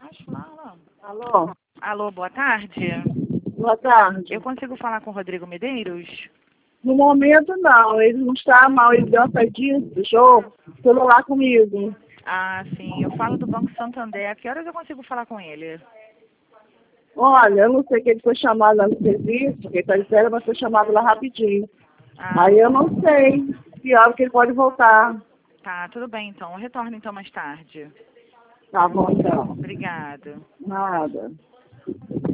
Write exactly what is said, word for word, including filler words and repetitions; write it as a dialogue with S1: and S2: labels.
S1: acho lá, lá.
S2: Alô?
S1: Alô, boa tarde.
S2: Boa tarde.
S1: Eu consigo falar com o Rodrigo Medeiros?
S2: No momento, não. Ele não está mal. Ele deu uma saidinha, deixou o celular comigo.
S1: Ah, sim. Eu falo do Banco Santander. A que horas eu consigo falar com ele?
S2: Olha, eu não sei que ele foi chamado lá no serviço, porque ele está dizendo, mas foi chamado lá rapidinho.
S1: Ah,
S2: Aí eu não sei que hora que ele pode voltar.
S1: tá. Tudo bem, então. Eu retorno, então, mais tarde.
S2: Tá bom, então.
S1: Obrigada.
S2: Nada.